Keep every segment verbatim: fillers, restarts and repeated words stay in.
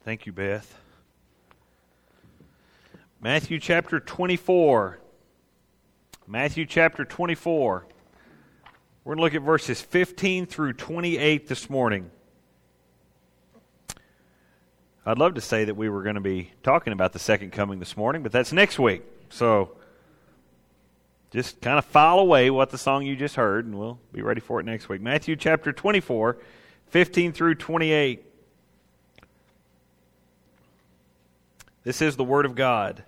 Thank you, Beth. Matthew chapter twenty-four. Matthew chapter twenty-four. We're going to look at verses fifteen through twenty-eight this morning. I'd love to say that we were going to be talking about the second coming this morning, but that's next week. So just kind of file away what the song you just heard, and we'll be ready for it next week. Matthew chapter twenty-four, fifteen through twenty-eight. This is the Word of God.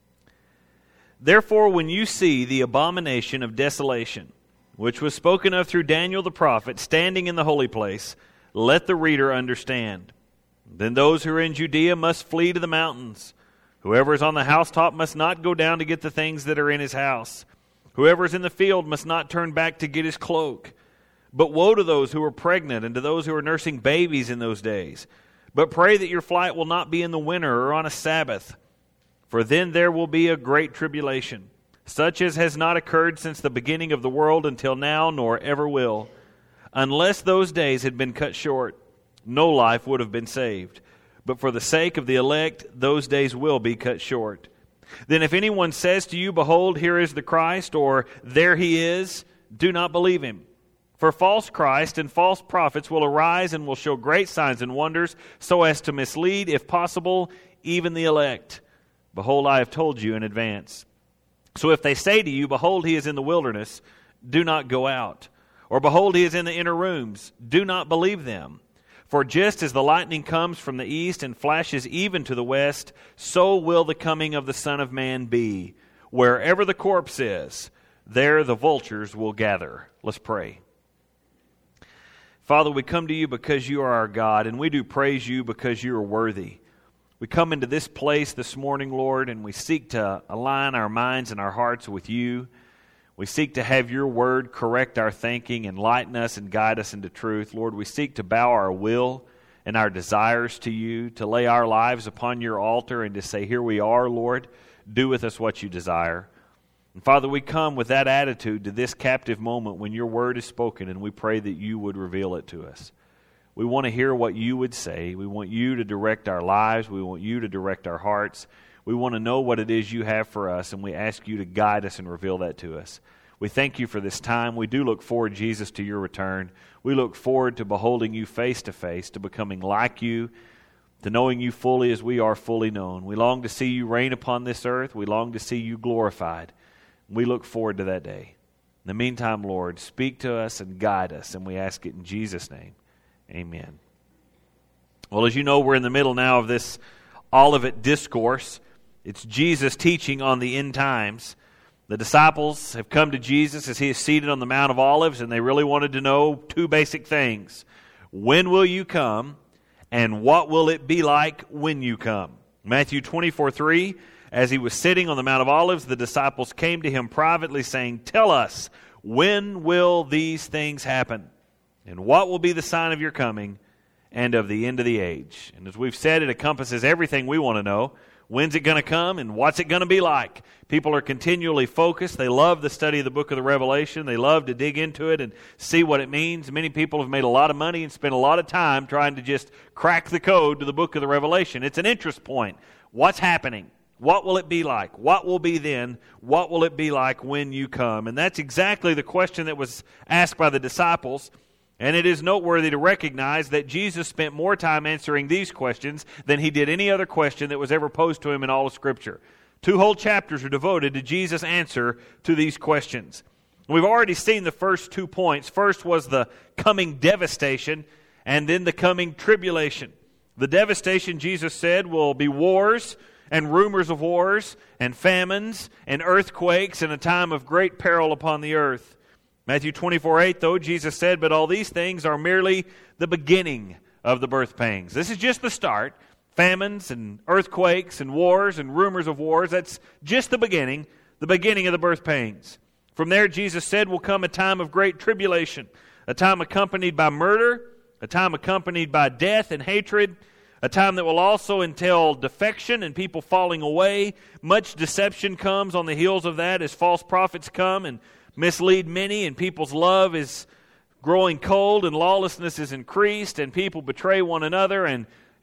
Therefore, when you see the abomination of desolation, which was spoken of through Daniel the prophet, standing in the holy place, let the reader understand. Then those who are in Judea must flee to the mountains. Whoever is on the housetop must not go down to get the things that are in his house. Whoever is in the field must not turn back to get his cloak. But woe to those who are pregnant and to those who are nursing babies in those days. But pray that your flight will not be in the winter or on a Sabbath, for then there will be a great tribulation, such as has not occurred since the beginning of the world until now, nor ever will. Unless those days had been cut short, no life would have been saved. But for the sake of the elect, those days will be cut short. Then if anyone says to you, behold, here is the Christ, or there he is, do not believe him. For false Christ and false prophets will arise and will show great signs and wonders, so as to mislead, if possible, even the elect. Behold, I have told you in advance. So if they say to you, behold, he is in the wilderness, do not go out. Or behold, he is in the inner rooms, do not believe them. For just as the lightning comes from the east and flashes even to the west, so will the coming of the Son of Man be. Wherever the corpse is, there the vultures will gather. Let's pray. Father, we come to you because you are our God, and we do praise you because you are worthy. We come into this place this morning, Lord, and we seek to align our minds and our hearts with you. We seek to have your word correct our thinking, enlighten us, and guide us into truth. Lord, we seek to bow our will and our desires to you, to lay our lives upon your altar and to say, here we are, Lord, do with us what you desire. And Father, we come with that attitude to this captive moment when your word is spoken, and we pray that you would reveal it to us. We want to hear what you would say. We want you to direct our lives. We want you to direct our hearts. We want to know what it is you have for us, and we ask you to guide us and reveal that to us. We thank you for this time. We do look forward, Jesus, to your return. We look forward to beholding you face to face, to becoming like you, to knowing you fully as we are fully known. We long to see you reign upon this earth. We long to see you glorified. We look forward to that day. In the meantime, Lord, speak to us and guide us, and we ask it in Jesus' name. Amen. Well, as you know, we're in the middle now of this Olivet Discourse. It's Jesus teaching on the end times. The disciples have come to Jesus as he is seated on the Mount of Olives, and they really wanted to know two basic things. When will you come, and what will it be like when you come? Matthew twenty-four three, as he was sitting on the Mount of Olives, the disciples came to him privately saying, tell us, when will these things happen? And what will be the sign of your coming and of the end of the age? And as we've said, it encompasses everything we want to know. When's it going to come and what's it going to be like? People are continually focused. They love the study of the book of the Revelation. They love to dig into it and see what it means. Many people have made a lot of money and spent a lot of time trying to just crack the code to the book of the Revelation. It's an interest point. What's happening? What will it be like? What will be then? What will it be like when you come? And that's exactly the question that was asked by the disciples. And it is noteworthy to recognize that Jesus spent more time answering these questions than he did any other question that was ever posed to him in all of Scripture. Two whole chapters are devoted to Jesus' answer to these questions. We've already seen the first two points. First was the coming devastation, and then the coming tribulation. The devastation, Jesus said, will be wars and rumors of wars and famines and earthquakes and a time of great peril upon the earth. Matthew twenty-four eight, though, Jesus said, but all these things are merely the beginning of the birth pangs. This is just the start. Famines and earthquakes and wars and rumors of wars, that's just the beginning, the beginning of the birth pangs. From there, Jesus said, will come a time of great tribulation, a time accompanied by murder, a time accompanied by death and hatred, a time that will also entail defection and people falling away. Much deception comes on the heels of that as false prophets come and mislead many, and people's love is growing cold and lawlessness is increased and people betray one another, and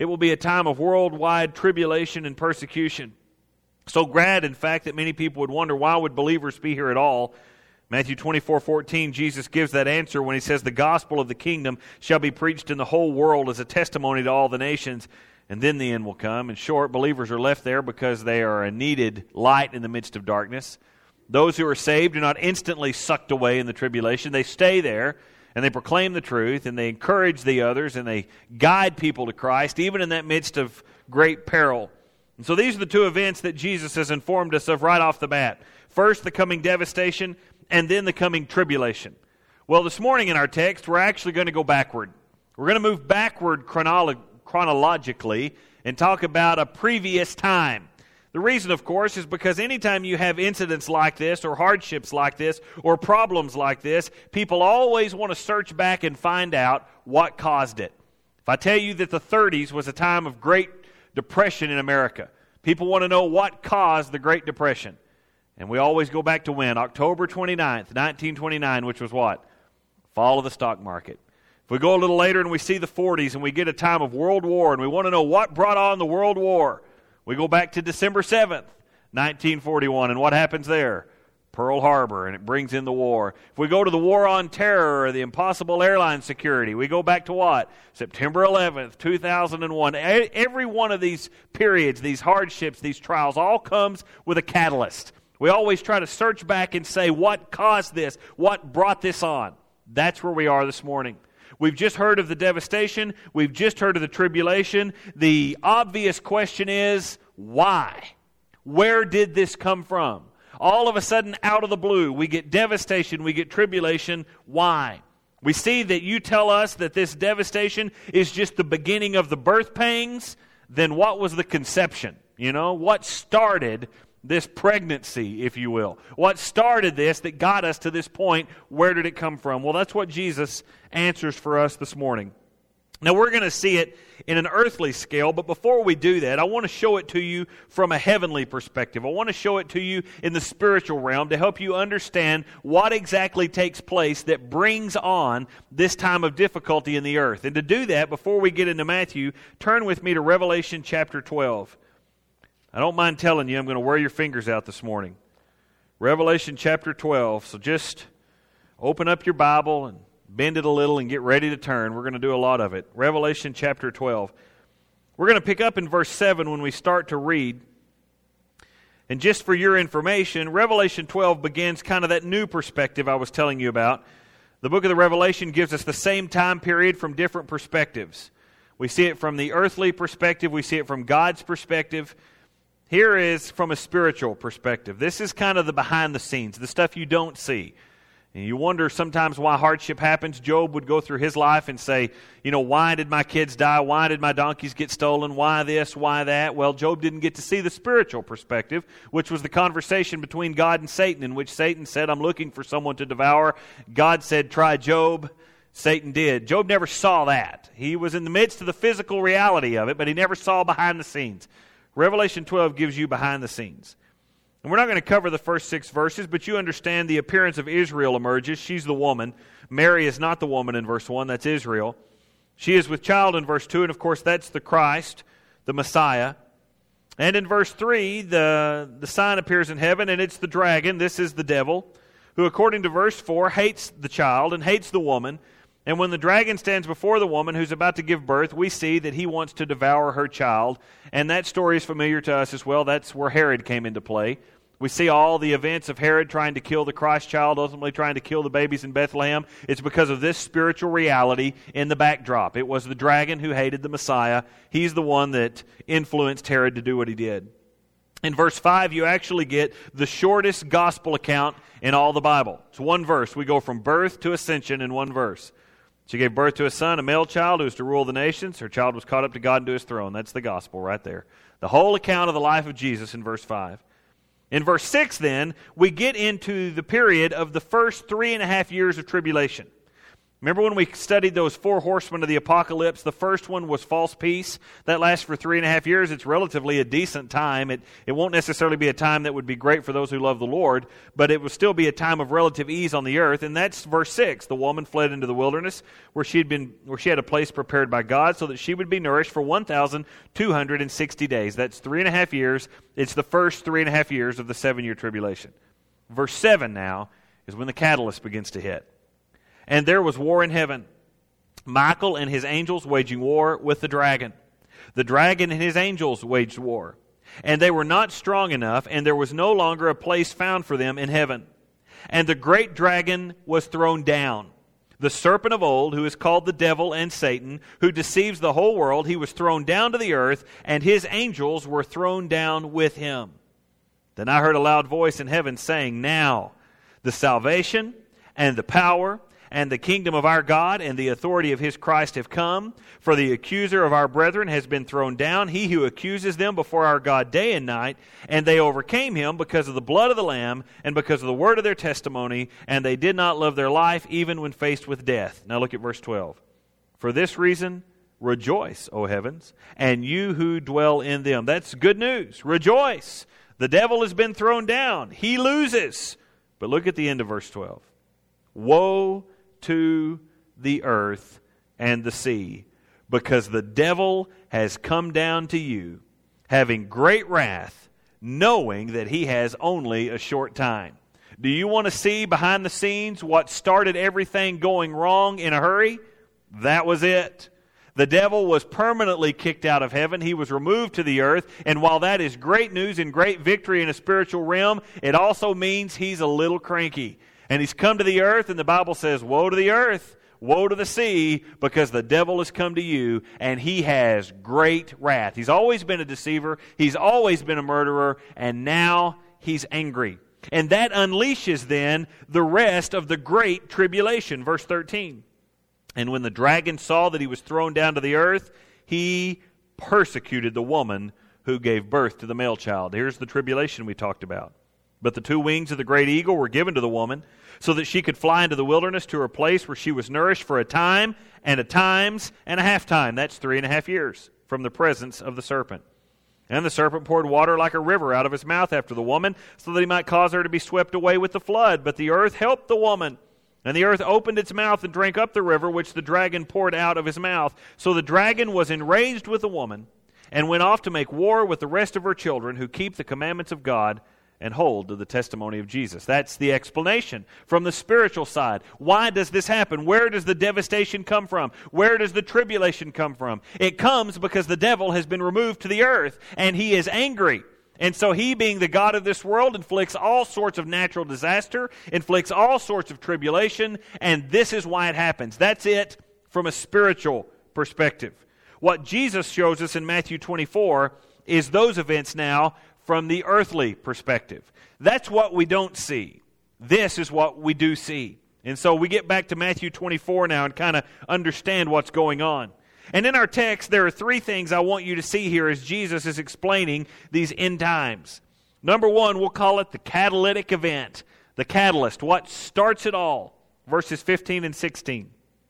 It will be a time of worldwide tribulation and persecution. So glad, in fact, that many people would wonder, why would believers be here at all? Matthew twenty-four fourteen, Jesus gives that answer when he says, the gospel of the kingdom shall be preached in the whole world as a testimony to all the nations, and then the end will come. In short, believers are left there because they are a needed light in the midst of darkness. Those who are saved are not instantly sucked away in the tribulation. They stay there, and they proclaim the truth, and they encourage the others, and they guide people to Christ, even in that midst of great peril. And so these are the two events that Jesus has informed us of right off the bat. First, the coming devastation, and then the coming tribulation. Well, this morning in our text, we're actually going to go backward. We're going to move backward chronolo- chronologically and talk about a previous time. The reason, of course, is because anytime you have incidents like this or hardships like this or problems like this, people always want to search back and find out what caused it. If I tell you that the thirties was a time of great depression in America, people want to know what caused the Great Depression. And we always go back to when? October twenty-ninth, nineteen twenty-nine, which was what? Fall of the stock market. If we go a little later and we see the forties and we get a time of World War and we want to know what brought on the World War, we go back to December seventh, nineteen forty-one, and what happens there? Pearl Harbor, and it brings in the war. If we go to the War on Terror or the Impossible Airline Security, we go back to what? September eleventh, two thousand one. Every one of these periods, these hardships, these trials, all comes with a catalyst. We always try to search back and say, what caused this? What brought this on? That's where we are this morning. We've just heard of the devastation. We've just heard of the tribulation. The obvious question is, why? Where did this come from? All of a sudden, out of the blue, we get devastation, we get tribulation. Why? We see that you tell us that this devastation is just the beginning of the birth pangs. Then what was the conception? You know, what started this pregnancy, if you will? What started this that got us to this point? Where did it come from? Well, that's what Jesus answers for us this morning. Now, we're going to see it in an earthly scale, but before we do that, I want to show it to you from a heavenly perspective. I want to show it to you in the spiritual realm to help you understand what exactly takes place that brings on this time of difficulty in the earth. And to do that, before we get into Matthew, turn with me to Revelation chapter twelve. I don't mind telling you, I'm going to wear your fingers out this morning. Revelation chapter twelve. So just open up your Bible and bend it a little and get ready to turn. We're going to do a lot of it. Revelation chapter twelve. We're going to pick up in verse seven when we start to read. And just for your information, Revelation twelve begins kind of that new perspective I was telling you about. The book of the Revelation gives us the same time period from different perspectives. We see it from the earthly perspective. We see it from God's perspective. Here is from a spiritual perspective. This is kind of the behind the scenes, the stuff you don't see. And you wonder sometimes why hardship happens. Job would go through his life and say, you know, why did my kids die? Why did my donkeys get stolen? Why this? Why that? Well, Job didn't get to see the spiritual perspective, which was the conversation between God and Satan, in which Satan said, I'm looking for someone to devour. God said, try Job. Satan did. Job never saw that. He was in the midst of the physical reality of it, but he never saw behind the scenes. Revelation twelve gives you behind the scenes. And we're not going to cover the first six verses, but you understand the appearance of Israel emerges. She's the woman. Mary is not the woman in verse one. That's Israel. She is with child in verse two, and of course that's the Christ, the Messiah. And in verse three, the, the sign appears in heaven, and it's the dragon. This is the devil, who according to verse four hates the child and hates the woman. And when the dragon stands before the woman who's about to give birth, we see that he wants to devour her child. And that story is familiar to us as well. That's where Herod came into play. We see all the events of Herod trying to kill the Christ child, ultimately trying to kill the babies in Bethlehem. It's because of this spiritual reality in the backdrop. It was the dragon who hated the Messiah. He's the one that influenced Herod to do what he did. In verse five, you actually get the shortest gospel account in all the Bible. It's one verse. We go from birth to ascension in one verse. She gave birth to a son, a male child who was to rule the nations. Her child was caught up to God and to his throne. That's the gospel right there. The whole account of the life of Jesus in verse five. In verse six, then, we get into the period of the first three and a half years of tribulation. Remember when we studied those four horsemen of the apocalypse? The first one was false peace. That lasts for three and a half years. It's relatively a decent time. It, it won't necessarily be a time that would be great for those who love the Lord, but it will still be a time of relative ease on the earth. And that's verse six. The woman fled into the wilderness where she had been, where she had a place prepared by God so that she would be nourished for one thousand two hundred sixty days. That's three and a half years. It's the first three and a half years of the seven-year tribulation. Verse seven now is when the catalyst begins to hit. And there was war in heaven, Michael and his angels waging war with the dragon. The dragon and his angels waged war. And they were not strong enough, and there was no longer a place found for them in heaven. And the great dragon was thrown down, the serpent of old, who is called the devil and Satan, who deceives the whole world. He was thrown down to the earth, and his angels were thrown down with him. Then I heard a loud voice in heaven saying, Now the salvation and the power and the kingdom of our God and the authority of his Christ have come. For the accuser of our brethren has been thrown down, he who accuses them before our God day and night. And they overcame him because of the blood of the Lamb and because of the word of their testimony. And they did not love their life even when faced with death. Now look at verse twelve. For this reason, rejoice, O heavens, and you who dwell in them. That's good news. Rejoice. The devil has been thrown down. He loses. But look at the end of verse twelve. Woe to the earth and the sea, because the devil has come down to you, having great wrath, knowing that he has only a short time. Do you want to see behind the scenes what started everything going wrong in a hurry? That was it. The devil was permanently kicked out of heaven. He was removed to the earth. And while that is great news and great victory in a spiritual realm, it also means he's a little cranky. And he's come to the earth, and the Bible says, woe to the earth, woe to the sea, because the devil has come to you, and he has great wrath. He's always been a deceiver. He's always been a murderer, and now he's angry. And that unleashes then the rest of the great tribulation. Verse thirteen. And when the dragon saw that he was thrown down to the earth, he persecuted the woman who gave birth to the male child. Here's the tribulation we talked about. But the two wings of the great eagle were given to the woman, so that she could fly into the wilderness to her place where she was nourished for a time, and a times, and a half time. That's three and a half years from the presence of the serpent. And the serpent poured water like a river out of his mouth after the woman, so that he might cause her to be swept away with the flood. But the earth helped the woman. And the earth opened its mouth and drank up the river which the dragon poured out of his mouth. So the dragon was enraged with the woman, and went off to make war with the rest of her children who keep the commandments of God and hold to the testimony of Jesus. That's the explanation from the spiritual side. Why does this happen? Where does the devastation come from? Where does the tribulation come from? It comes because the devil has been removed to the earth, and he is angry. And so he, being the God of this world, inflicts all sorts of natural disaster, inflicts all sorts of tribulation, and this is why it happens. That's it from a spiritual perspective. What Jesus shows us in Matthew twenty-four is those events now from the earthly perspective. That's what we don't see. This is what we do see. And so we get back to Matthew twenty-four now and kind of understand what's going on. And in our text, there are three things I want you to see here as Jesus is explaining these end times. Number one, we'll call it the catalytic event. The catalyst, what starts it all. Verses fifteen and sixteen.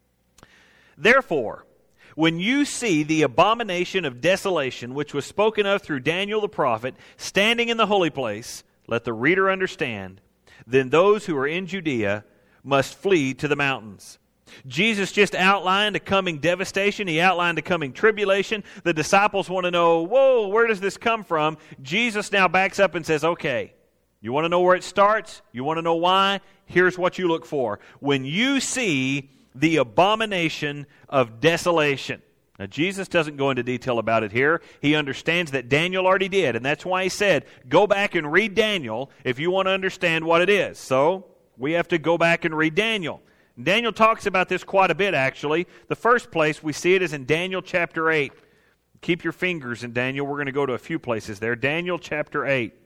Therefore, when you see the abomination of desolation, which was spoken of through Daniel the prophet, standing in the holy place, let the reader understand, then those who are in Judea must flee to the mountains. Jesus just outlined a coming devastation. He outlined a coming tribulation. The disciples want to know, whoa, where does this come from? Jesus now backs up and says, okay, you want to know where it starts? You want to know why? Here's what you look for. When you see the abomination of desolation. Now, Jesus doesn't go into detail about it here. He understands that Daniel already did, and that's why he said, go back and read Daniel if you want to understand what it is. So, we have to go back and read Daniel. Daniel talks about this quite a bit, actually. The first place we see it is in Daniel chapter eight. Keep your fingers in Daniel. We're going to go to a few places there. Daniel chapter eight.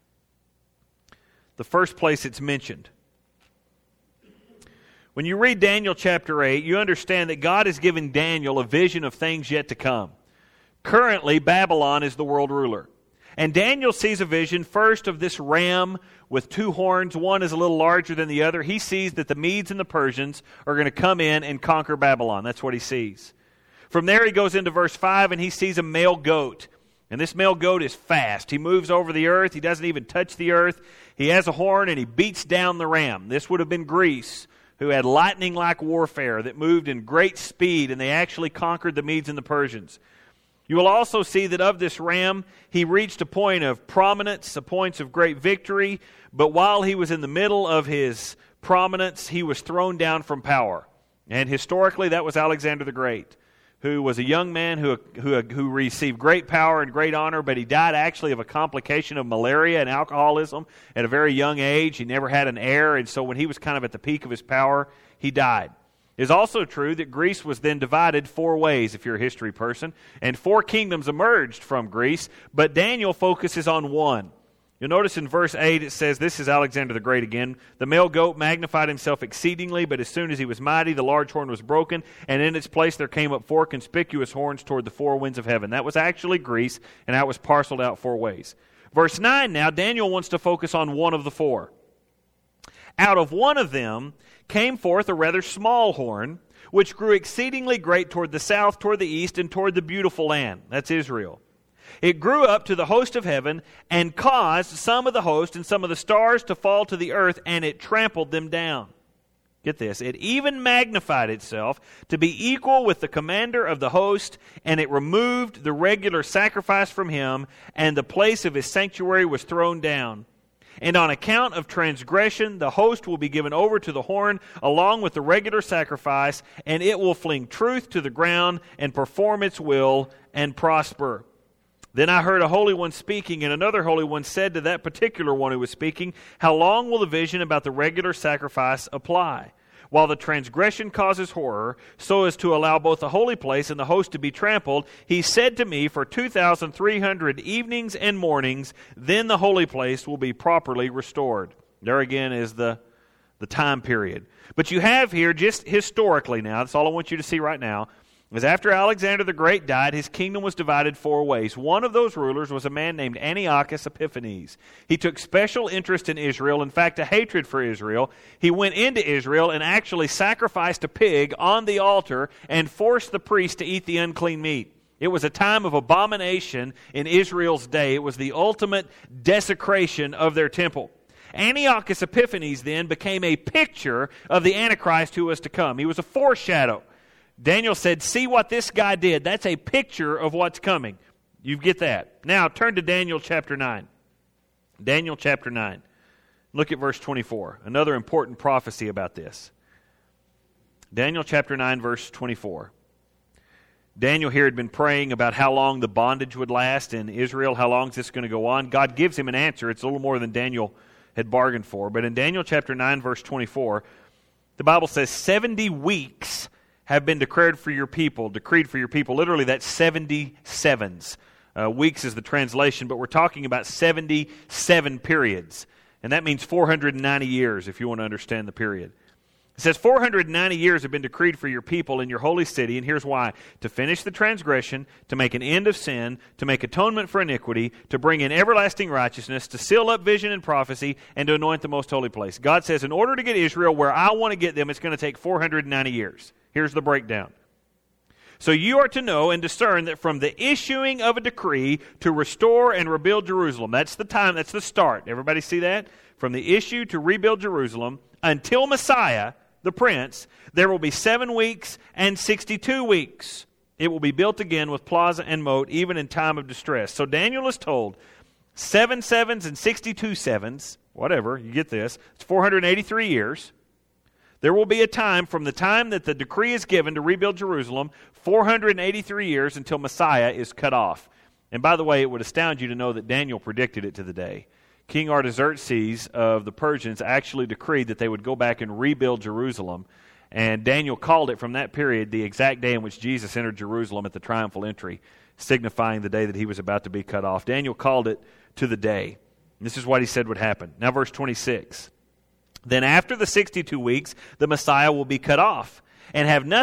The first place it's mentioned. When you read Daniel chapter eight, you understand that God is giving Daniel a vision of things yet to come. Currently, Babylon is the world ruler. And Daniel sees a vision first of this ram with two horns. One is a little larger than the other. He sees that the Medes and the Persians are going to come in and conquer Babylon. That's what he sees. From there he goes into verse five and he sees a male goat. And this male goat is fast. He moves over the earth. He doesn't even touch the earth. He has a horn and he beats down the ram. This would have been Greece, who had lightning-like warfare that moved in great speed, and they actually conquered the Medes and the Persians. You will also see that of this ram, he reached a point of prominence, a point of great victory, but while he was in the middle of his prominence, he was thrown down from power. And historically, that was Alexander the Great, who was a young man who, who, who received great power and great honor, but he died actually of a complication of malaria and alcoholism at a very young age. He never had an heir, and so when he was kind of at the peak of his power, he died. It is also true that Greece was then divided four ways, if you're a history person, and four kingdoms emerged from Greece, but Daniel focuses on one. You'll notice in verse eight it says, this is Alexander the Great again, the male goat magnified himself exceedingly, but as soon as he was mighty, the large horn was broken, and in its place there came up four conspicuous horns toward the four winds of heaven. That was actually Greece, and that was parceled out four ways. Verse nine now, Daniel wants to focus on one of the four. Out of one of them came forth a rather small horn, which grew exceedingly great toward the south, toward the east, and toward the beautiful land. That's Israel. It grew up to the host of heaven and caused some of the host and some of the stars to fall to the earth, and it trampled them down. Get this. It even magnified itself to be equal with the commander of the host, and it removed the regular sacrifice from him, and the place of his sanctuary was thrown down. And on account of transgression, the host will be given over to the horn along with the regular sacrifice, and it will fling truth to the ground and perform its will and prosper. Then I heard a holy one speaking, and another holy one said to that particular one who was speaking, how long will the vision about the regular sacrifice apply? While the transgression causes horror, so as to allow both the holy place and the host to be trampled, he said to me, for two thousand three hundred evenings and mornings, then the holy place will be properly restored. There again is the, the time period. But you have here, just historically now, that's all I want you to see right now, is after Alexander the Great died, his kingdom was divided four ways. One of those rulers was a man named Antiochus Epiphanes. He took special interest in Israel, in fact, a hatred for Israel. He went into Israel and actually sacrificed a pig on the altar and forced the priest to eat the unclean meat. It was a time of abomination in Israel's day. It was the ultimate desecration of their temple. Antiochus Epiphanes then became a picture of the Antichrist who was to come. He was a foreshadow. Daniel said, see what this guy did. That's a picture of what's coming. You get that. Now, turn to Daniel chapter nine. Daniel chapter nine. Look at verse twenty-four. Another important prophecy about this. Daniel chapter nine, verse twenty-four. Daniel here had been praying about how long the bondage would last in Israel. How long is this going to go on? God gives him an answer. It's a little more than Daniel had bargained for. But in Daniel chapter nine, verse twenty-four, the Bible says seventy weeks have been declared for your people, decreed for your people. Literally, that's seventy sevens. Uh, weeks is the translation, but we're talking about seventy-seven periods. And that means four hundred ninety years, if you want to understand the period. It says four hundred ninety years have been decreed for your people in your holy city, and here's why. To finish the transgression, to make an end of sin, to make atonement for iniquity, to bring in everlasting righteousness, to seal up vision and prophecy, and to anoint the most holy place. God says, in order to get Israel where I want to get them, it's going to take four hundred ninety years. Here's the breakdown. So you are to know and discern that from the issuing of a decree to restore and rebuild Jerusalem, that's the time, that's the start. Everybody see that? From the issue to rebuild Jerusalem until Messiah, the Prince, there will be seven weeks and sixty-two weeks. It will be built again with plaza and moat, even in time of distress. So Daniel is told, seven sevens and sixty-two sevens, whatever, you get this, it's four hundred eighty-three years. There will be a time from the time that the decree is given to rebuild Jerusalem, four hundred eighty-three years until Messiah is cut off. And by the way, it would astound you to know that Daniel predicted it to the day. King Artaxerxes of the Persians actually decreed that they would go back and rebuild Jerusalem. And Daniel called it from that period the exact day in which Jesus entered Jerusalem at the triumphal entry, signifying the day that he was about to be cut off. Daniel called it to the day. And this is what he said would happen. Now verse twenty-six. Then after the sixty-two weeks, the Messiah will be cut off and have nothing.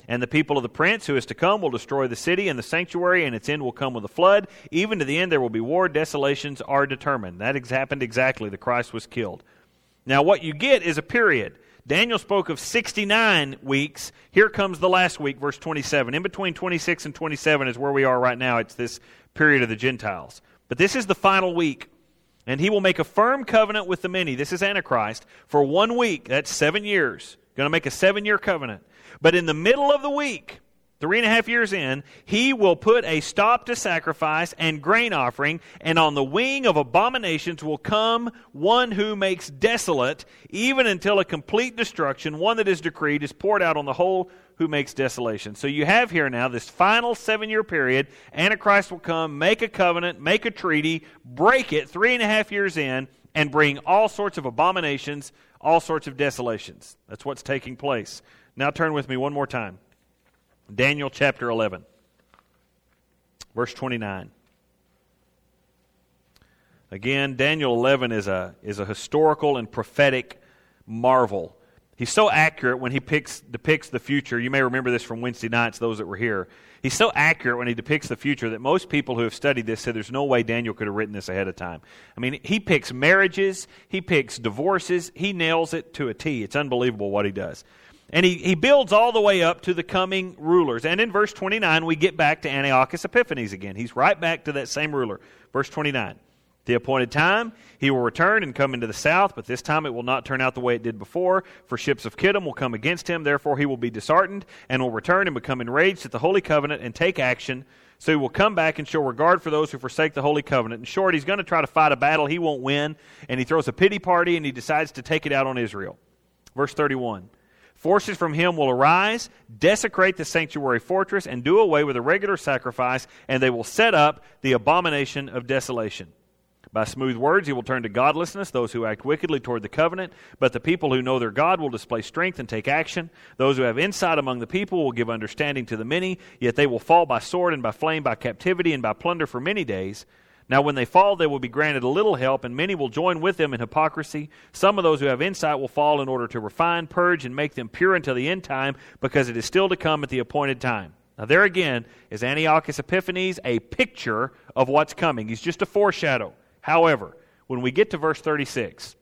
And the people of the prince who is to come will destroy the city and the sanctuary, and its end will come with a flood. Even to the end there will be war. Desolations are determined. That ex- happened exactly. The Christ was killed. Now what you get is a period. Daniel spoke of sixty-nine weeks. Here comes the last week, verse twenty-seven. In between twenty-six and twenty-seven is where we are right now. It's this period of the Gentiles. But this is the final week. And he will make a firm covenant with the many. This is Antichrist. For one week. That's seven years. Going to make a seven-year covenant. But in the middle of the week, three and a half years in, he will put a stop to sacrifice and grain offering, and on the wing of abominations will come one who makes desolate, even until a complete destruction, one that is decreed, is poured out on the whole who makes desolation. So you have here now this final seven-year period. Antichrist will come, make a covenant, make a treaty, break it three and a half years in, and bring all sorts of abominations, all sorts of desolations. That's what's taking place. Now turn with me one more time. Daniel chapter eleven, verse twenty-nine. Again, Daniel eleven is a is a historical and prophetic marvel. He's so accurate when he picks, depicts the future. You may remember this from Wednesday nights, those that were here. He's so accurate when he depicts the future that most people who have studied this said there's no way Daniel could have written this ahead of time. I mean, he picks marriages, he picks divorces, he nails it to a T. It's unbelievable what he does. And he, he builds all the way up to the coming rulers. And in verse twenty-nine, we get back to Antiochus Epiphanes again. He's right back to that same ruler. Verse twenty-nine. The appointed time, he will return and come into the south, but this time it will not turn out the way it did before, for ships of Kittim will come against him. Therefore he will be disheartened and will return and become enraged at the holy covenant and take action. So he will come back and show regard for those who forsake the holy covenant. In short, he's going to try to fight a battle he won't win, and he throws a pity party and he decides to take it out on Israel. Verse thirty-one. Forces from him will arise, desecrate the sanctuary fortress, and do away with the regular sacrifice, and they will set up the abomination of desolation. By smooth words he will turn to godlessness those who act wickedly toward the covenant, but the people who know their God will display strength and take action. Those who have insight among the people will give understanding to the many, yet they will fall by sword and by flame, by captivity and by plunder for many days. Now when they fall, they will be granted a little help, and many will join with them in hypocrisy. Some of those who have insight will fall in order to refine, purge, and make them pure until the end time, because it is still to come at the appointed time. Now there again is Antiochus Epiphanes, a picture of what's coming. He's just a foreshadow. However, when we get to verse thirty-six,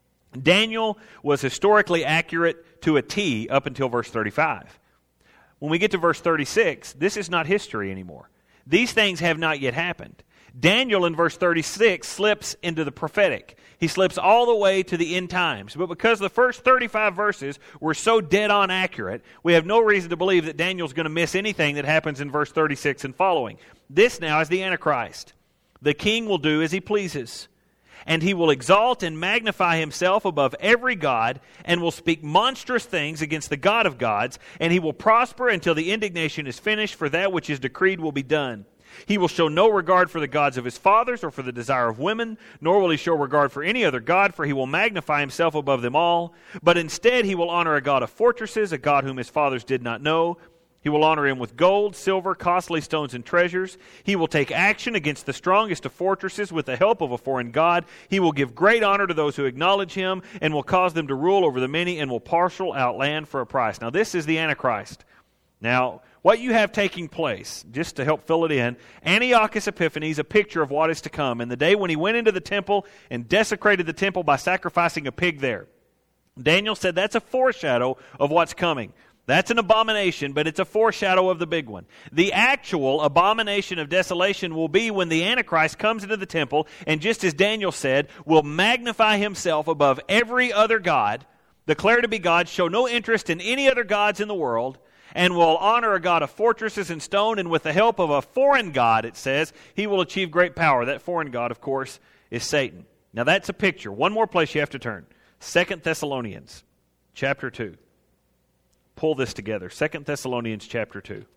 Daniel was historically accurate to a T up until verse thirty-five. When we get to verse thirty-six, this is not history anymore. These things have not yet happened. Daniel in verse thirty-six slips into the prophetic. He slips all the way to the end times. But because the first thirty-five verses were so dead on accurate, we have no reason to believe that Daniel's going to miss anything that happens in verse thirty-six and following. This now is the Antichrist. The king will do as he pleases, and he will exalt and magnify himself above every god, and will speak monstrous things against the God of gods, and he will prosper until the indignation is finished, for that which is decreed will be done. He will show no regard for the gods of his fathers or for the desire of women, nor will he show regard for any other god, for he will magnify himself above them all. But instead he will honor a god of fortresses, a god whom his fathers did not know. He will honor him with gold, silver, costly stones, and treasures. He will take action against the strongest of fortresses with the help of a foreign god. He will give great honor to those who acknowledge him, and will cause them to rule over the many, and will parcel out land for a price. Now this is the Antichrist. Now, what you have taking place, just to help fill it in, Antiochus Epiphanes, a picture of what is to come. In the day when he went into the temple and desecrated the temple by sacrificing a pig there. Daniel said that's a foreshadow of what's coming. That's an abomination, but it's a foreshadow of the big one. The actual abomination of desolation will be when the Antichrist comes into the temple and, just as Daniel said, will magnify himself above every other god, declare to be God, show no interest in any other gods in the world, and will honor a god of fortresses and stone, and with the help of a foreign god, it says, he will achieve great power. That foreign god, of course, is Satan. Now that's a picture. One more place you have to turn. Second Thessalonians chapter two. Pull this together. Second Thessalonians chapter two.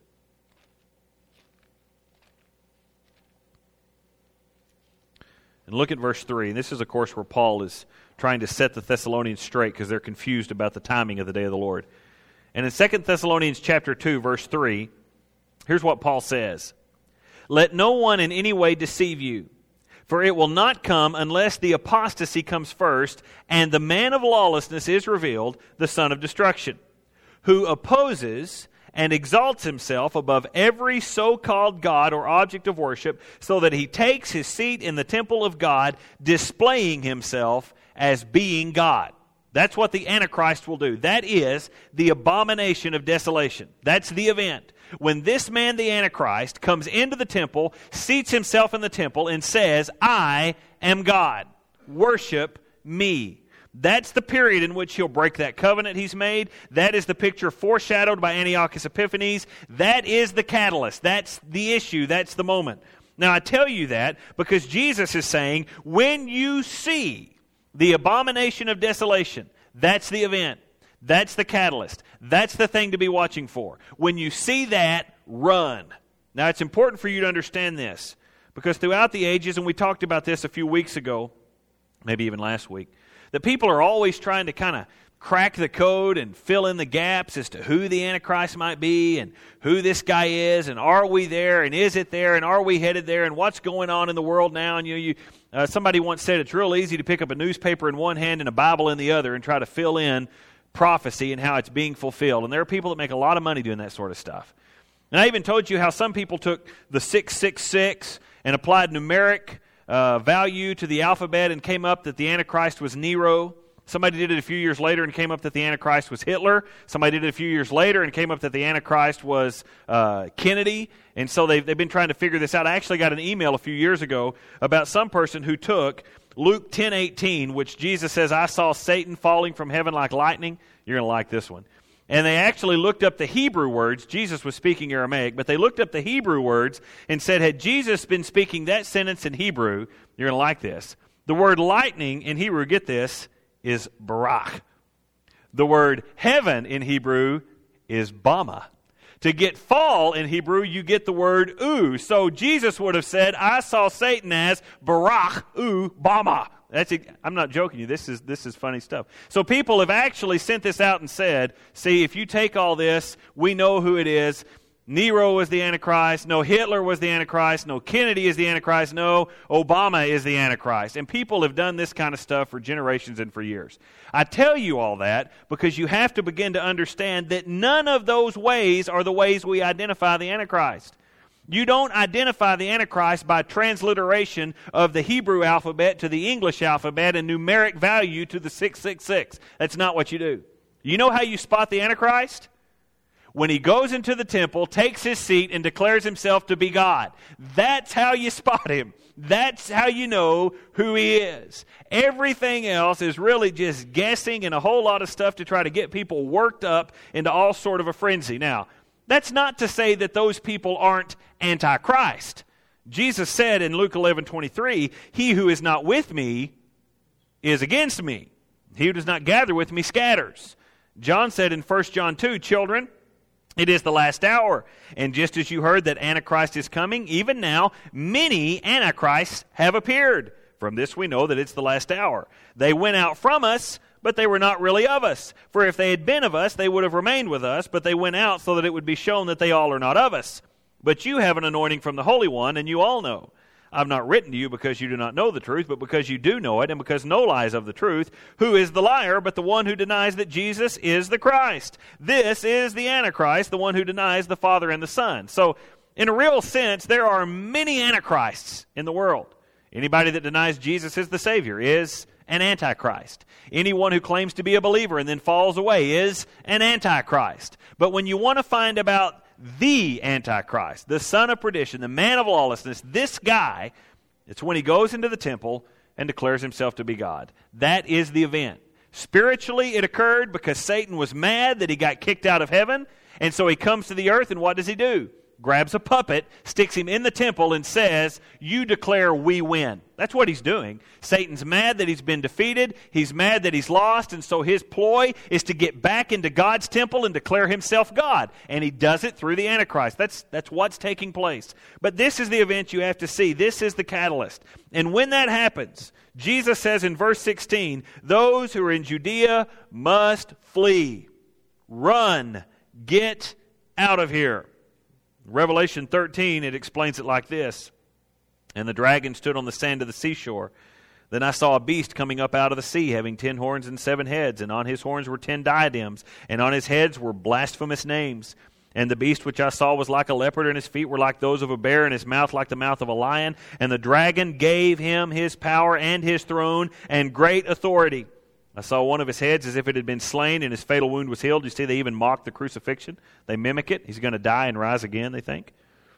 And look at verse three. And this is, of course, where Paul is trying to set the Thessalonians straight because they're confused about the timing of the day of the Lord. And in Second Thessalonians chapter two, verse three, here's what Paul says. Let no one in any way deceive you, for it will not come unless the apostasy comes first, and the man of lawlessness is revealed, the son of destruction, who opposes and exalts himself above every so-called God or object of worship, so that he takes his seat in the temple of God, displaying himself as being God. That's what the Antichrist will do. That is the abomination of desolation. That's the event. When this man, the Antichrist, comes into the temple, seats himself in the temple, and says, I am God. Worship me. That's the period in which he'll break that covenant he's made. That is the picture foreshadowed by Antiochus Epiphanes. That is the catalyst. That's the issue. That's the moment. Now, I tell you that because Jesus is saying, when you see the abomination of desolation, that's the event. That's the catalyst. That's the thing to be watching for. When you see that, run. Now, it's important for you to understand this because throughout the ages, and we talked about this a few weeks ago, maybe even last week, that people are always trying to kind of crack the code and fill in the gaps as to who the Antichrist might be and who this guy is and are we there and is it there and are we headed there and what's going on in the world now. And you know, you, uh, somebody once said it's real easy to pick up a newspaper in one hand and a Bible in the other and try to fill in prophecy and how it's being fulfilled. And there are people that make a lot of money doing that sort of stuff. And I even told you how some people took the six six six and applied numeric Uh, value to the alphabet and came up that the Antichrist was Nero. Somebody did it a few years later and came up that the Antichrist was Hitler. Somebody did it a few years later and came up that the Antichrist was uh, Kennedy. And so they've, they've been trying to figure this out. I actually got an email a few years ago about some person who took Luke ten eighteen, which Jesus says, I saw Satan falling from heaven like lightning. You're going to like this one. And they actually looked up the Hebrew words. Jesus was speaking Aramaic, but they looked up the Hebrew words and said, had Jesus been speaking that sentence in Hebrew, you're going to like this. The word lightning in Hebrew, get this, is barach. The word heaven in Hebrew is bama. To get fall in Hebrew, you get the word u. So Jesus would have said, I saw Satan as barach u bama. That's, I'm not joking you. This is this is funny stuff. So people have actually sent this out and said, see, if you take all this, we know who it is. Nero was the Antichrist. No, Hitler was the Antichrist. No, Kennedy is the Antichrist. No, Obama is the Antichrist. And people have done this kind of stuff for generations and for years. I tell you all that because you have to begin to understand that none of those ways are the ways we identify the Antichrist. You don't identify the Antichrist by transliteration of the Hebrew alphabet to the English alphabet and numeric value to the six six six. That's not what you do. You know how you spot the Antichrist? When he goes into the temple, takes his seat, and declares himself to be God. That's how you spot him. That's how you know who he is. Everything else is really just guessing and a whole lot of stuff to try to get people worked up into all sort of a frenzy. Now, that's not to say that those people aren't antichrist. Jesus said in Luke eleven twenty-three, he who is not with me is against me. He who does not gather with me scatters. John said in First John two, children, it is the last hour. And just as you heard that Antichrist is coming, even now many Antichrists have appeared. From this we know that it's the last hour. They went out from us, but they were not really of us. For if they had been of us, they would have remained with us, but they went out so that it would be shown that they all are not of us. But you have an anointing from the Holy One, and you all know. I've not written to you because you do not know the truth, but because you do know it, and because no lie is of the truth. Who is the liar but the one who denies that Jesus is the Christ? This is the Antichrist, the one who denies the Father and the Son. So, in a real sense, there are many Antichrists in the world. Anybody that denies Jesus is the Savior is an Antichrist. Anyone who claims to be a believer and then falls away is an Antichrist. But when you want to find about the Antichrist, the son of perdition, the man of lawlessness, this guy, it's when he goes into the temple and declares himself to be God. That is the event. Spiritually, it occurred because Satan was mad that he got kicked out of heaven, and so he comes to the earth, and what does he do? Grabs a puppet, sticks him in the temple, and says, you declare we win. That's what he's doing. Satan's mad that he's been defeated. He's mad that he's lost, and so his ploy is to get back into God's temple and declare himself God. And he does it through the Antichrist. That's, that's what's taking place. But this is the event you have to see. This is the catalyst. And when that happens, Jesus says in verse sixteen, those who are in Judea must flee. Run. Get out of here. Revelation thirteen, it explains it like this. And the dragon stood on the sand of the seashore. Then I saw a beast coming up out of the sea, having ten horns and seven heads, and on his horns were ten diadems, and on his heads were blasphemous names. And the beast which I saw was like a leopard, and his feet were like those of a bear, and his mouth like the mouth of a lion. And the dragon gave him his power and his throne and great authority. I saw one of his heads as if it had been slain, and his fatal wound was healed. You see, they even mock the crucifixion. They mimic it. He's going to die and rise again, they think.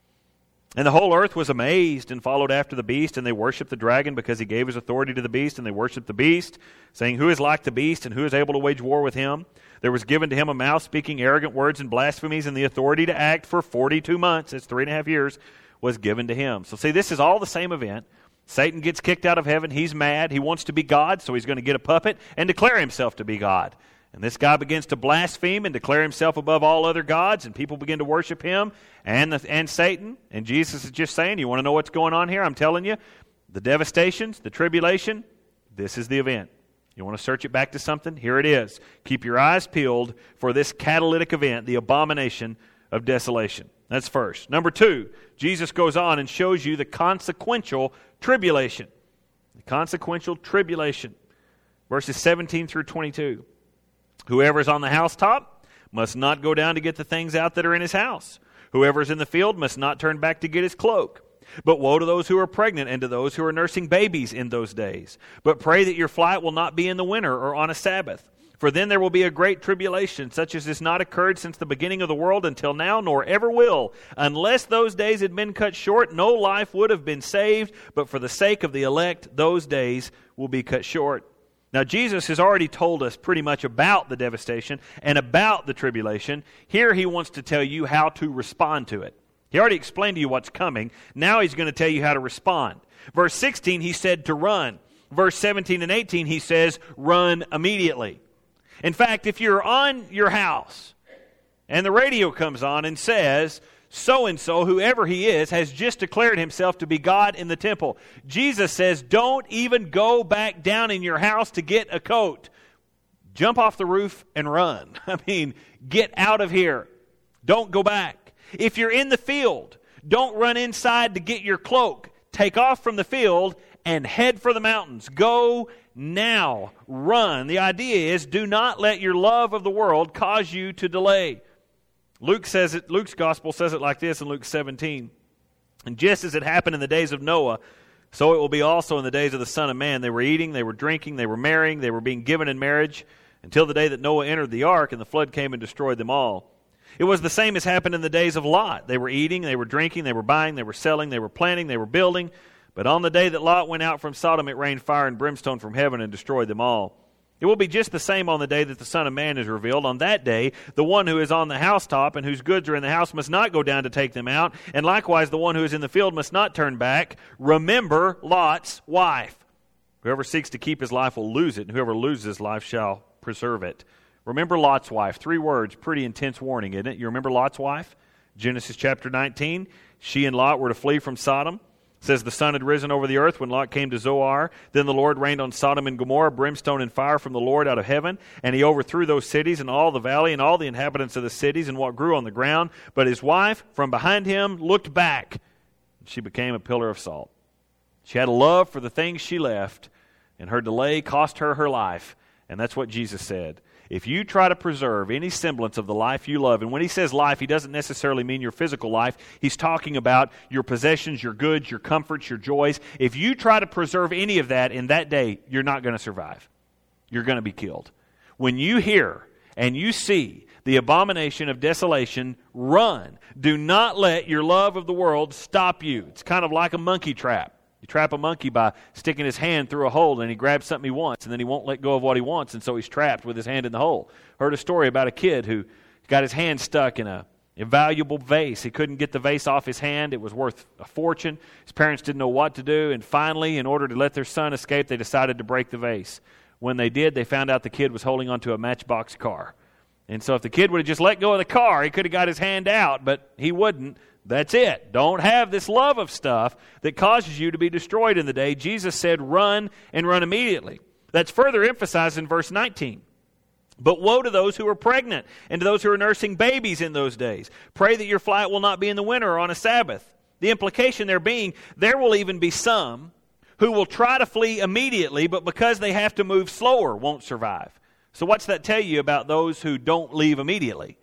And the whole earth was amazed and followed after the beast, and they worshipped the dragon because he gave his authority to the beast, and they worshipped the beast, saying, Who is like the beast, and who is able to wage war with him? There was given to him a mouth speaking arrogant words and blasphemies, and the authority to act for forty-two months, that's three and a half years, was given to him. So see, this is all the same event. Satan gets kicked out of heaven. He's mad. He wants to be God, so he's going to get a puppet and declare himself to be God. And this guy begins to blaspheme and declare himself above all other gods, and people begin to worship him and the, and Satan. And Jesus is just saying, you want to know what's going on here? I'm telling you, the devastations, the tribulation, this is the event. You want to search it back to something? Here it is. Keep your eyes peeled for this catalytic event, the abomination of desolation. That's first. Number two, Jesus goes on and shows you the consequential tribulation. The consequential tribulation. Verses seventeen through twenty-two. Whoever is on the housetop must not go down to get the things out that are in his house. Whoever is in the field must not turn back to get his cloak. But woe to those who are pregnant and to those who are nursing babies in those days. But pray that your flight will not be in the winter or on a Sabbath. For then there will be a great tribulation, such as has not occurred since the beginning of the world until now, nor ever will. Unless those days had been cut short, no life would have been saved. But for the sake of the elect, those days will be cut short. Now, Jesus has already told us pretty much about the devastation and about the tribulation. Here he wants to tell you how to respond to it. He already explained to you what's coming. Now he's going to tell you how to respond. Verse sixteen, he said to run. Verse seventeen and eighteen, he says, run immediately. In fact, if you're on your house and the radio comes on and says, so-and-so, whoever he is, has just declared himself to be God in the temple. Jesus says, don't even go back down in your house to get a coat. Jump off the roof and run. I mean, get out of here. Don't go back. If you're in the field, don't run inside to get your cloak. Take off from the field and head for the mountains. Go now. Run. The idea is, do not let your love of the world cause you to delay. Luke says it, Luke's gospel says it like this in Luke seventeen. And just as it happened in the days of Noah, so it will be also in the days of the Son of Man. They were eating, they were drinking, they were marrying, they were being given in marriage, until the day that Noah entered the ark and the flood came and destroyed them all. It was the same as happened in the days of Lot. They were eating, they were drinking, they were buying, they were selling, they were planting, they were building. But on the day that Lot went out from Sodom, it rained fire and brimstone from heaven and destroyed them all. It will be just the same on the day that the Son of Man is revealed. On that day, the one who is on the housetop and whose goods are in the house must not go down to take them out. And likewise, the one who is in the field must not turn back. Remember Lot's wife. Whoever seeks to keep his life will lose it, and whoever loses his life shall preserve it. Remember Lot's wife. Three words, pretty intense warning, isn't it? You remember Lot's wife? Genesis chapter nineteen. She and Lot were to flee from Sodom. It says the sun had risen over the earth when Lot came to Zoar. Then the Lord rained on Sodom and Gomorrah brimstone and fire from the Lord out of heaven. And he overthrew those cities and all the valley and all the inhabitants of the cities and what grew on the ground. But his wife from behind him looked back. She became a pillar of salt. She had a love for the things she left, and her delay cost her her life. And that's what Jesus said. If you try to preserve any semblance of the life you love, and when he says life, he doesn't necessarily mean your physical life. He's talking about your possessions, your goods, your comforts, your joys. If you try to preserve any of that in that day, you're not going to survive. You're going to be killed. When you hear and you see the abomination of desolation, run. Do not let your love of the world stop you. It's kind of like a monkey trap. You trap a monkey by sticking his hand through a hole and he grabs something he wants and then he won't let go of what he wants, and so he's trapped with his hand in the hole. Heard a story about a kid who got his hand stuck in a invaluable vase. He couldn't get the vase off his hand. It was worth a fortune. His parents didn't know what to do, and finally, in order to let their son escape, they decided to break the vase. When they did, they found out the kid was holding onto a matchbox car. And so if the kid would have just let go of the car, he could have got his hand out, but he wouldn't. That's it. Don't have this love of stuff that causes you to be destroyed in the day. Jesus said, run and run immediately. That's further emphasized in verse nineteen. But woe to those who are pregnant and to those who are nursing babies in those days. Pray that your flight will not be in the winter or on a Sabbath. The implication there being, there will even be some who will try to flee immediately, but because they have to move slower, won't survive. So what's that tell you about those who don't leave immediately?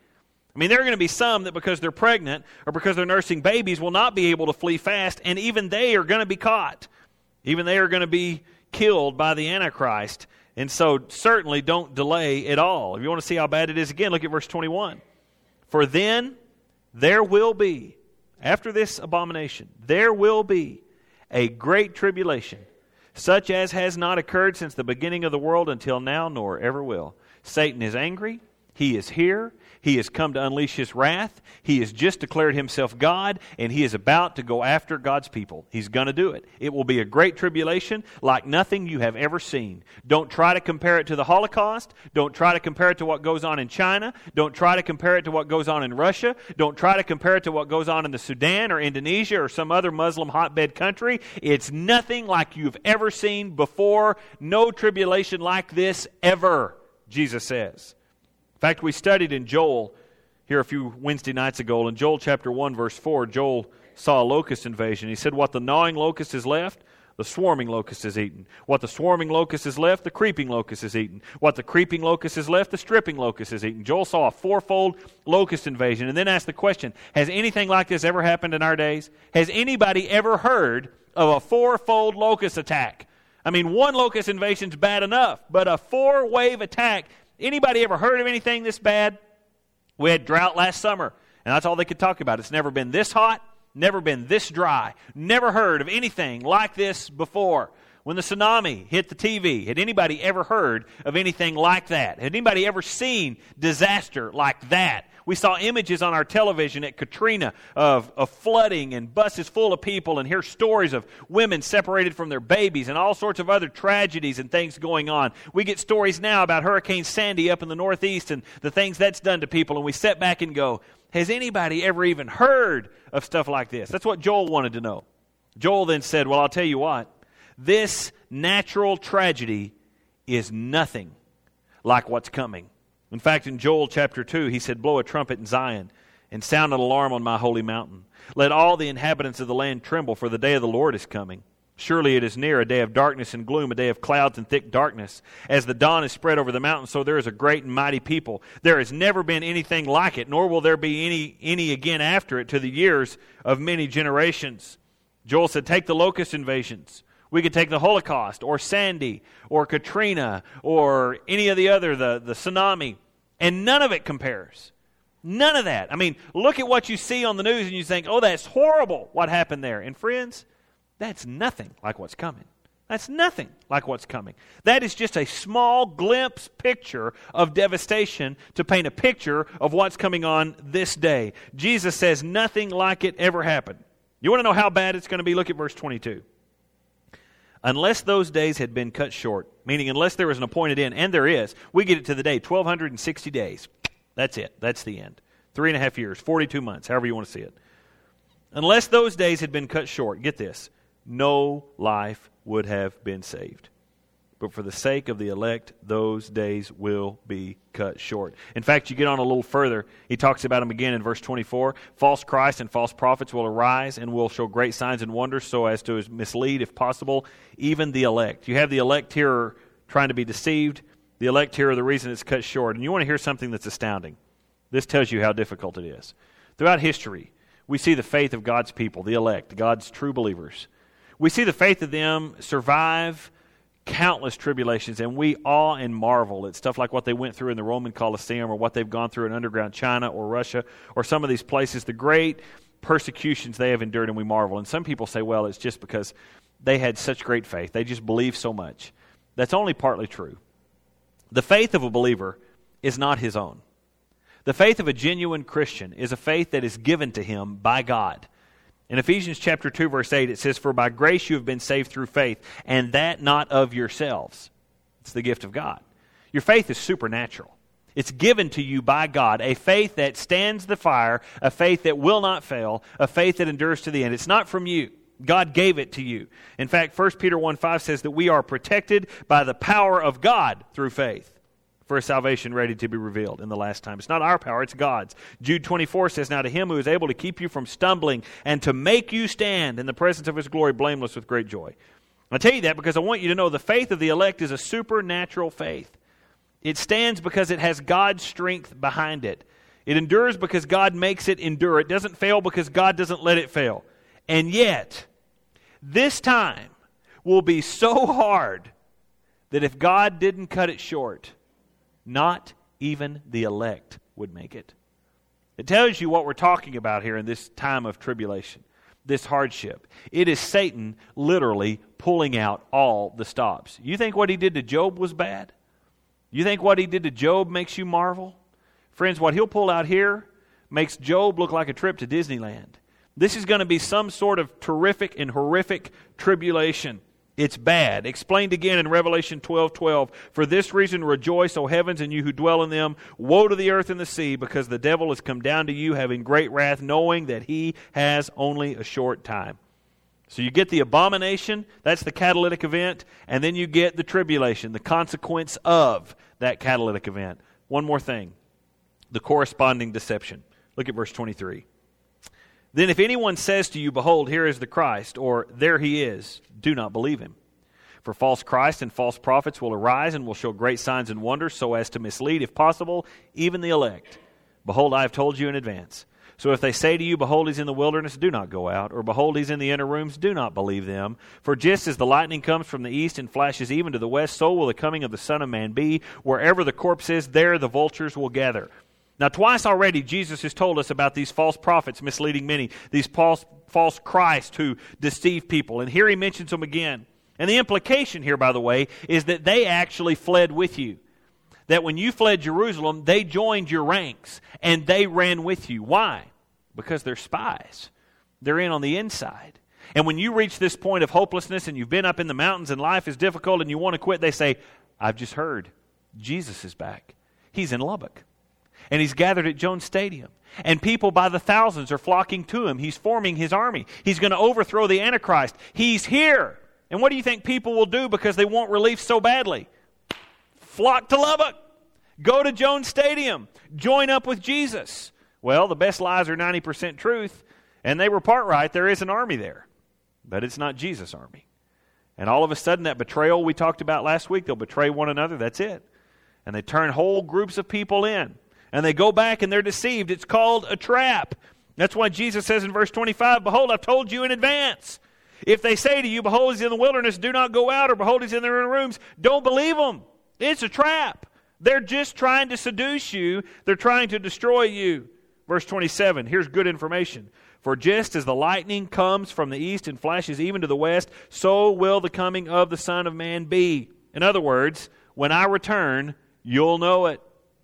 I mean, there are going to be some that because they're pregnant or because they're nursing babies will not be able to flee fast, and even they are going to be caught. Even they are going to be killed by the Antichrist. And so certainly don't delay at all. If you want to see how bad it is again, look at verse twenty-one. For then there will be, after this abomination, there will be a great tribulation, such as has not occurred since the beginning of the world until now, nor ever will. Satan is angry. He is here. He has come to unleash his wrath. He has just declared himself God, and he is about to go after God's people. He's going to do it. It will be a great tribulation like nothing you have ever seen. Don't try to compare it to the Holocaust. Don't try to compare it to what goes on in China. Don't try to compare it to what goes on in Russia. Don't try to compare it to what goes on in the Sudan or Indonesia or some other Muslim hotbed country. It's nothing like you've ever seen before. No tribulation like this ever, Jesus says. In fact, we studied in Joel here a few Wednesday nights ago. In Joel chapter one, verse four, Joel saw a locust invasion. He said, what the gnawing locust is left, the swarming locust is eaten. What the swarming locust is left, the creeping locust is eaten. What the creeping locust is left, the stripping locust is eaten. Joel saw a fourfold locust invasion and then asked the question, has anything like this ever happened in our days? Has anybody ever heard of a fourfold locust attack? I mean, one locust invasion is bad enough, but a four-wave attack. Anybody ever heard of anything this bad? We had drought last summer, and that's all they could talk about. It's never been this hot, never been this dry. Never heard of anything like this before. When the tsunami hit the T V, had anybody ever heard of anything like that? Had anybody ever seen disaster like that? We saw images on our television at Katrina of, of flooding and buses full of people, and hear stories of women separated from their babies and all sorts of other tragedies and things going on. We get stories now about Hurricane Sandy up in the Northeast and the things that's done to people, and we sit back and go, has anybody ever even heard of stuff like this? That's what Joel wanted to know. Joel then said, well, I'll tell you what, this natural tragedy is nothing like what's coming. In fact, in Joel chapter two, he said, blow a trumpet in Zion and sound an alarm on my holy mountain. Let all the inhabitants of the land tremble, for the day of the Lord is coming. Surely it is near, a day of darkness and gloom, a day of clouds and thick darkness. As the dawn is spread over the mountains, so there is a great and mighty people. There has never been anything like it, nor will there be any, any again after it to the years of many generations. Joel said, take the locust invasions. We could take the Holocaust or Sandy or Katrina or any of the other, the, the tsunami, and none of it compares. None of that. I mean, look at what you see on the news and you think, oh, that's horrible what happened there. And friends, that's nothing like what's coming. That's nothing like what's coming. That is just a small glimpse picture of devastation to paint a picture of what's coming on this day. Jesus says nothing like it ever happened. You want to know how bad it's going to be? Look at verse twenty-two. Unless those days had been cut short, meaning unless there was an appointed end, and there is, we get it to the day, twelve sixty days. That's it. That's the end. Three and a half years, forty-two months, however you want to see it. Unless those days had been cut short, get this, no life would have been saved. But for the sake of the elect, those days will be cut short. In fact, you get on a little further, he talks about them again in verse twenty-four. False Christs and false prophets will arise and will show great signs and wonders so as to mislead, if possible, even the elect. You have the elect here trying to be deceived. The elect here are the reason it's cut short. And you want to hear something that's astounding. This tells you how difficult it is. Throughout history, we see the faith of God's people, the elect, God's true believers. We see the faith of them survive countless tribulations, and we awe and marvel at stuff like what they went through in the Roman Colosseum or what they've gone through in underground China or Russia or some of these places, the great persecutions they have endured, and we marvel. And some people say, well, it's just because they had such great faith. They just believe so much. That's only partly true. The faith of a believer is not his own. The faith of a genuine Christian is a faith that is given to him by God. In Ephesians chapter two, verse eight, it says, for by grace you have been saved through faith, and that not of yourselves. It's the gift of God. Your faith is supernatural. It's given to you by God, a faith that stands the fire, a faith that will not fail, a faith that endures to the end. It's not from you. God gave it to you. In fact, First Peter one five says that we are protected by the power of God through faith for a salvation ready to be revealed in the last time. It's not our power, it's God's. Jude twenty-four says, now to him who is able to keep you from stumbling and to make you stand in the presence of his glory blameless with great joy. I tell you that because I want you to know the faith of the elect is a supernatural faith. It stands because it has God's strength behind it. It endures because God makes it endure. It doesn't fail because God doesn't let it fail. And yet, this time will be so hard that if God didn't cut it short, not even the elect would make it. It tells you what we're talking about here in this time of tribulation, this hardship. It is Satan literally pulling out all the stops. You think what he did to Job was bad? You think what he did to Job makes you marvel? Friends, what he'll pull out here makes Job look like a trip to Disneyland. This is going to be some sort of terrific and horrific tribulation. It's bad. Explained again in Revelation twelve twelve. For this reason rejoice, O heavens, and you who dwell in them. Woe to the earth and the sea, because the devil has come down to you, having great wrath, knowing that he has only a short time. So you get the abomination, that's the catalytic event, and then you get the tribulation, the consequence of that catalytic event. One more thing, the corresponding deception. Look at verse twenty-three. Then if anyone says to you, behold, here is the Christ, or there he is, do not believe him. For false Christs and false prophets will arise and will show great signs and wonders, so as to mislead, if possible, even the elect. Behold, I have told you in advance. So if they say to you, behold, he's in the wilderness, do not go out. Or behold, he's in the inner rooms, do not believe them. For just as the lightning comes from the east and flashes even to the west, so will the coming of the Son of Man be. Wherever the corpse is, there the vultures will gather. Now, twice already, Jesus has told us about these false prophets misleading many, these false, false Christs who deceive people. And here he mentions them again. And the implication here, by the way, is that they actually fled with you. That when you fled Jerusalem, they joined your ranks and they ran with you. Why? Because they're spies. They're in on the inside. And when you reach this point of hopelessness and you've been up in the mountains and life is difficult and you want to quit, they say, I've just heard Jesus is back. He's in Lubbock. And he's gathered at Jones Stadium. And people by the thousands are flocking to him. He's forming his army. He's going to overthrow the Antichrist. He's here. And what do you think people will do because they want relief so badly? Flock to Lubbock. Go to Jones Stadium. Join up with Jesus. Well, the best lies are ninety percent truth. And they were part right. There is an army there. But it's not Jesus' army. And all of a sudden, that betrayal we talked about last week, they'll betray one another. That's it. And they turn whole groups of people in. And they go back and they're deceived. It's called a trap. That's why Jesus says in verse twenty-five, behold, I've told you in advance. If they say to you, behold, he's in the wilderness, do not go out, or behold, he's in their inner rooms, don't believe them. It's a trap. They're just trying to seduce you. They're trying to destroy you. Verse twenty-seven, here's good information. For just as the lightning comes from the east and flashes even to the west, so will the coming of the Son of Man be. In other words, when I return, you'll know it.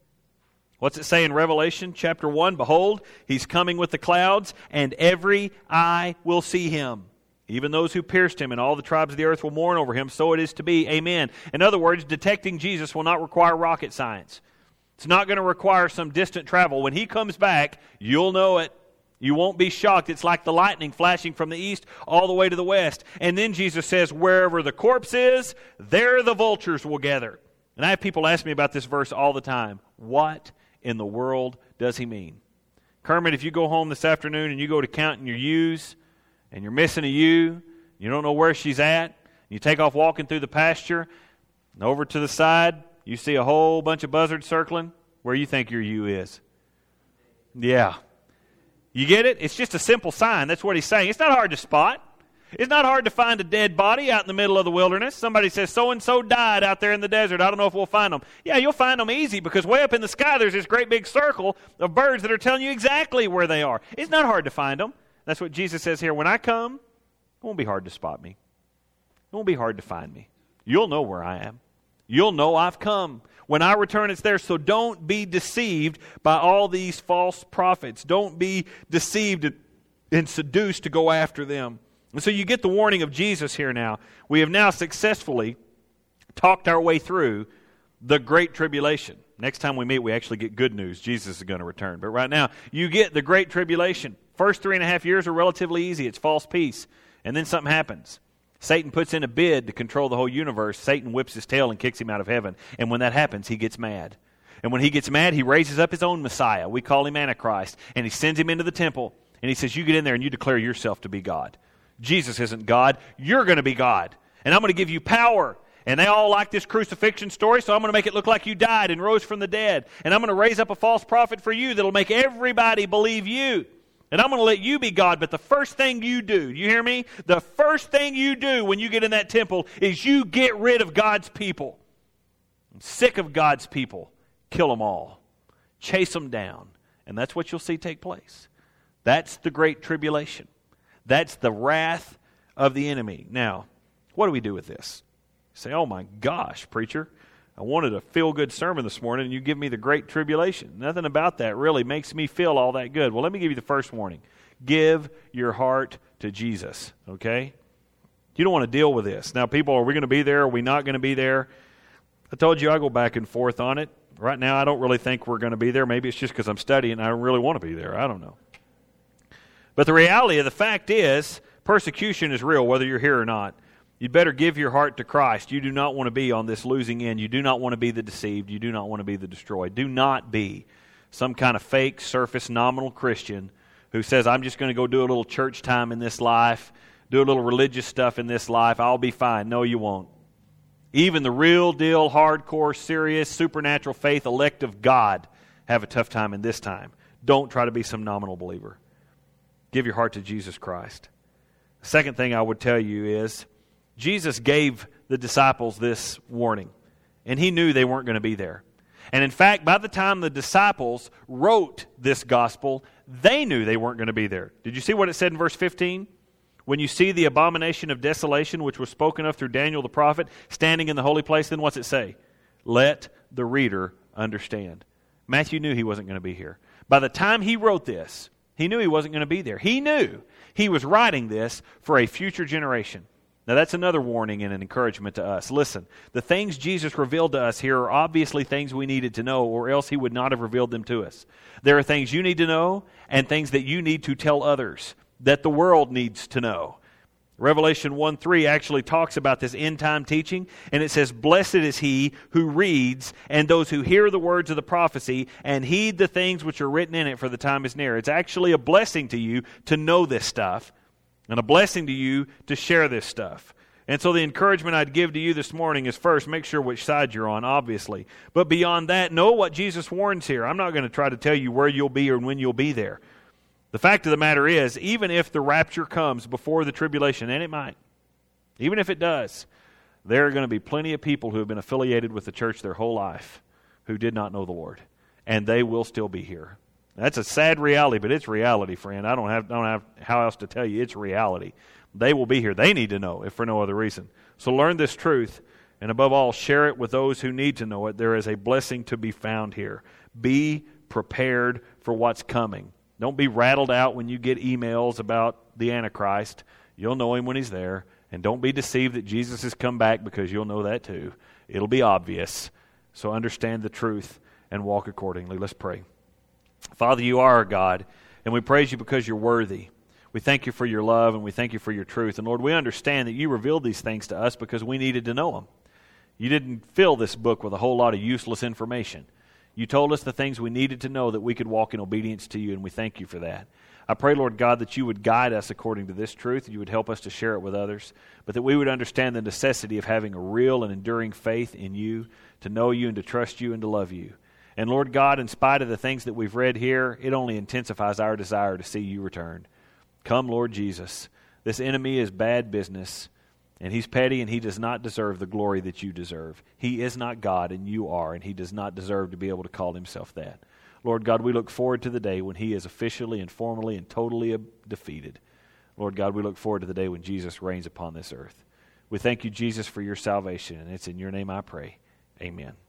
What's it say in Revelation chapter one? Behold, he's coming with the clouds, and every eye will see him. Even those who pierced him, and all the tribes of the earth will mourn over him. So it is to be. Amen. In other words, detecting Jesus will not require rocket science. It's not going to require some distant travel. When he comes back, you'll know it. You won't be shocked. It's like the lightning flashing from the east all the way to the west. And then Jesus says, wherever the corpse is, there the vultures will gather. And I have people ask me about this verse all the time. What in the world does he mean? Kermit, if you go home this afternoon and you go to counting your ewes and you're missing a ewe, you don't know where she's at, you take off walking through the pasture, and over to the side, you see a whole bunch of buzzards circling, where you think your ewe is. Yeah. You get it? It's just a simple sign. That's what he's saying. It's not hard to spot. It's not hard to find a dead body out in the middle of the wilderness. Somebody says, so-and-so died out there in the desert. I don't know if we'll find them. Yeah, you'll find them easy because way up in the sky there's this great big circle of birds that are telling you exactly where they are. It's not hard to find them. That's what Jesus says here. When I come, it won't be hard to spot me. It won't be hard to find me. You'll know where I am. You'll know I've come. When I return, it's there. So don't be deceived by all these false prophets. Don't be deceived and seduced to go after them. And so you get the warning of Jesus here now. We have now successfully talked our way through the Great Tribulation. Next time we meet, we actually get good news. Jesus is going to return. But right now, you get the Great Tribulation. First three and a half years are relatively easy. It's false peace. And then something happens. Satan puts in a bid to control the whole universe. Satan whips his tail and kicks him out of heaven. And when that happens, he gets mad. And when he gets mad, he raises up his own Messiah. We call him Antichrist. And he sends him into the temple. And he says, you get in there and you declare yourself to be God. Jesus isn't God. You're going to be God. And I'm going to give you power. And they all like this crucifixion story, so I'm going to make it look like you died and rose from the dead. And I'm going to raise up a false prophet for you that'll make everybody believe you. And I'm going to let you be God, but the first thing you do, you hear me? The first thing you do when you get in that temple is you get rid of God's people. I'm sick of God's people. Kill them all. Chase them down. And that's what you'll see take place. That's the great tribulation. That's the wrath of the enemy. Now, what do we do with this? You say, oh my gosh, preacher, I wanted a feel-good sermon this morning and you give me the great tribulation. Nothing about that really makes me feel all that good. Well, let me give you the first warning. Give your heart to Jesus, okay? You don't want to deal with this. Now, people, are we going to be there? Are we not going to be there? I told you I go back and forth on it. Right now, I don't really think we're going to be there. Maybe it's just because I'm studying and I don't really want to be there. I don't know. But the reality of the fact is, persecution is real, whether you're here or not. You'd better give your heart to Christ. You do not want to be on this losing end. You do not want to be the deceived. You do not want to be the destroyed. Do not be some kind of fake, surface, nominal Christian who says, I'm just going to go do a little church time in this life, do a little religious stuff in this life. I'll be fine. No, you won't. Even the real deal, hardcore, serious, supernatural faith, elect of God have a tough time in this time. Don't try to be some nominal believer. Give your heart to Jesus Christ. The second thing I would tell you is, Jesus gave the disciples this warning, and he knew they weren't going to be there. And in fact, by the time the disciples wrote this gospel, they knew they weren't going to be there. Did you see what it said in verse fifteen? When you see the abomination of desolation, which was spoken of through Daniel the prophet, standing in the holy place, then what's it say? Let the reader understand. Matthew knew he wasn't going to be here. By the time he wrote this, he knew he wasn't going to be there. He knew he was writing this for a future generation. Now that's another warning and an encouragement to us. Listen, the things Jesus revealed to us here are obviously things we needed to know, or else he would not have revealed them to us. There are things you need to know and things that you need to tell others, that the world needs to know. Revelation one three actually talks about this end-time teaching, and it says, blessed is he who reads, and those who hear the words of the prophecy, and heed the things which are written in it, for the time is near. It's actually a blessing to you to know this stuff, and a blessing to you to share this stuff. And so the encouragement I'd give to you this morning is, first, make sure which side you're on, obviously. But beyond that, know what Jesus warns here. I'm not going to try to tell you where you'll be or when you'll be there. The fact of the matter is, even if the rapture comes before the tribulation, and it might, even if it does, there are going to be plenty of people who have been affiliated with the church their whole life who did not know the Lord. And they will still be here. That's a sad reality, but it's reality, friend. I don't have don't have how else to tell you. It's reality. They will be here. They need to know, if for no other reason. So learn this truth, and above all, share it with those who need to know it. There is a blessing to be found here. Be prepared for what's coming. Don't be rattled out when you get emails about the Antichrist. You'll know him when he's there. And don't be deceived that Jesus has come back, because you'll know that too. It'll be obvious. So understand the truth and walk accordingly. Let's pray. Father, you are our God, and we praise you because you're worthy. We thank you for your love, and we thank you for your truth. And Lord, we understand that you revealed these things to us because we needed to know them. You didn't fill this book with a whole lot of useless information. You told us the things we needed to know that we could walk in obedience to you, and we thank you for that. I pray, Lord God, that you would guide us according to this truth, and you would help us to share it with others, but that we would understand the necessity of having a real and enduring faith in you, to know you and to trust you and to love you. And Lord God, in spite of the things that we've read here, it only intensifies our desire to see you return. Come, Lord Jesus. This enemy is bad business, and he's petty, and he does not deserve the glory that you deserve. He is not God, and you are, and he does not deserve to be able to call himself that. Lord God, we look forward to the day when he is officially and formally and totally defeated. Lord God, we look forward to the day when Jesus reigns upon this earth. We thank you, Jesus, for your salvation, and it's in your name I pray. Amen.